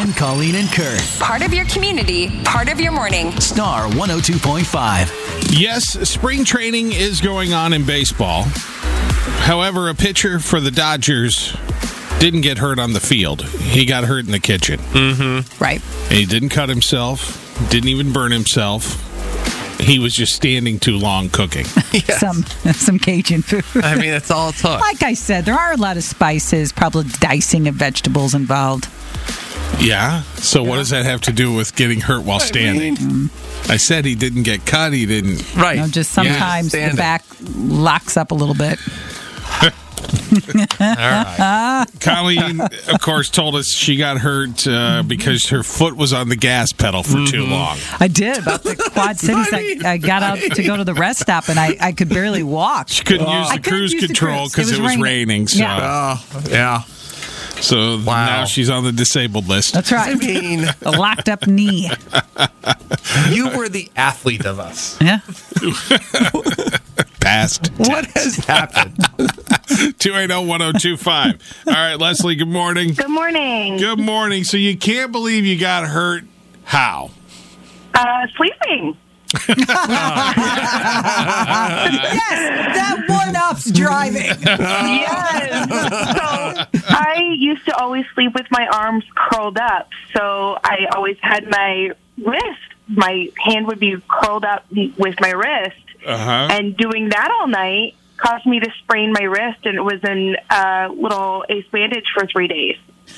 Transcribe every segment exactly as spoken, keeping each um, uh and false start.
Ken, Colleen, and Kurt. Part of your community, part of your morning. Star one oh two point five. Yes, spring training is going on in baseball. However, a pitcher for the Dodgers didn't get hurt on the field. He got hurt in the kitchen. Mm-hmm. Right. And he didn't cut himself, didn't even burn himself. He was just standing too long cooking. Yes. Some some Cajun food. I mean, that's all it took. Like I said, there are a lot of spices, probably dicing of vegetables involved. Yeah? So what does that have to do with getting hurt while standing? I, mean, I said he didn't get cut. He didn't. Right. You know, just sometimes yeah, the back locks up a little bit. All right. Colleen, of course, told us she got hurt uh, because her foot was on the gas pedal for mm-hmm. too long. I did. About the Quad Cities, I, I got out to go to the rest stop, and I, I could barely walk. She couldn't oh. use the I cruise use control because it, it was raining. raining so. Yeah. Oh, yeah. So wow. now she's on the disabled list. That's right. I mean, a locked up knee. You were the athlete of us. Yeah. Past. What has happened? two eight zero, one zero two five. All right, Leslie, good morning. Good morning. Good morning. So you can't believe you got hurt. How? Uh, sleeping. Yes, that one-ups driving. Yes. So I used to always sleep with my arms curled up. So I always had my wrist. My hand would be curled up with my wrist. Uh-huh. And doing that all night caused me to sprain my wrist, and it was in a little ace bandage for three days.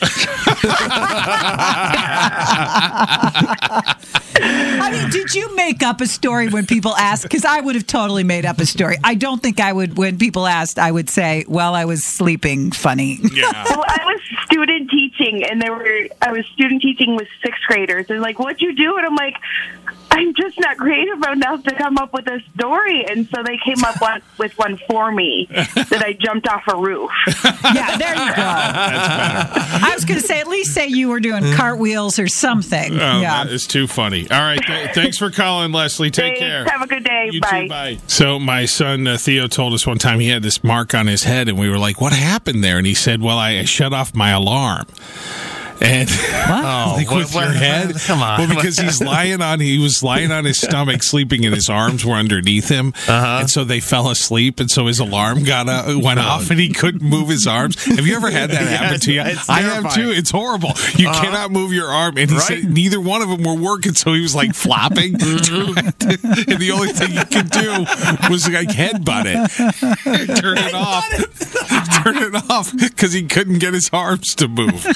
I mean, did you make up a story when people ask? Because I would have totally made up a story. I don't think I would, when people asked, I would say, well, I was sleeping funny. Yeah. Well, I was student teaching, and there were I was student teaching with sixth graders. And like, what'd you do? And I'm like, I'm just not creative enough to come up with a story. And so they came up one, with one for me that I jumped off a roof. Yeah, there you go. That's better. I was going to say, at least say you were doing cartwheels or something. Oh, yeah. That is too funny. All right. Th- thanks for calling, Leslie. Take Thanks. care. Have a good day. You Bye. too, bye. So my son uh, Theo told us one time he had this mark on his head, and we were like, what happened there? And he said, well, I, I shut off my alarm. And oh, like what, with what, your head, come on. Well, because he's lying on, he was lying on his stomach, sleeping, and his arms were underneath him, uh-huh. and so they fell asleep, and so his alarm got uh, went off, and he couldn't move his arms. Have you ever had that happen yes, to you? I have too. It's horrible. You uh-huh. cannot move your arm, and he right? said neither one of them were working, so he was like flopping, and the only thing he could do was like headbutt it, turn it off, turn it off, because he couldn't get his arms to move.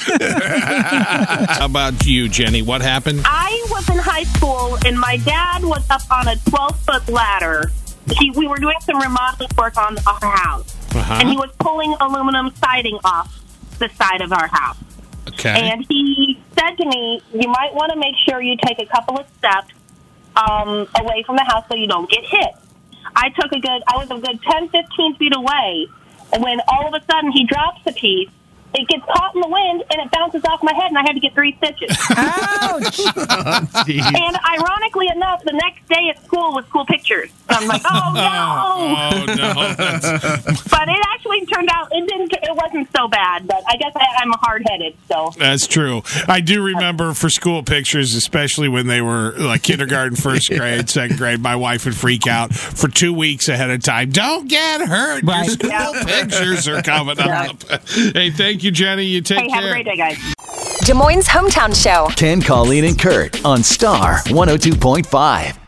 How about you, Jenny? What happened? I was in high school, and my dad was up on a twelve-foot ladder. He, we were doing some remodeling work on our house, uh-huh. and he was pulling aluminum siding off the side of our house. Okay. And he said to me, you might want to make sure you take a couple of steps um, away from the house so you don't get hit. I took a good, I was a good ten, fifteen feet away, and when all of a sudden he drops a piece, it gets caught in the wind, and it bounces off my head, and I had to get three stitches. Ouch! Oh, and ironically enough, the next day at school was school pictures. So I'm like, oh, no! Oh, no. That's... But it actually turned out, it didn't. It wasn't so bad, but I guess I, I'm hard-headed, so. That's true. I do remember for school pictures, especially when they were like kindergarten, first grade, second grade, my wife would freak out for two weeks ahead of time. Don't get hurt. Your Right. school Yeah. pictures are coming Yeah. up. Hey, thank you, Jenny. You take Hey, care. have a great day, guys. Des Moines' Hometown Show. Ken, Colleen, and Kurt on Star one oh two point five.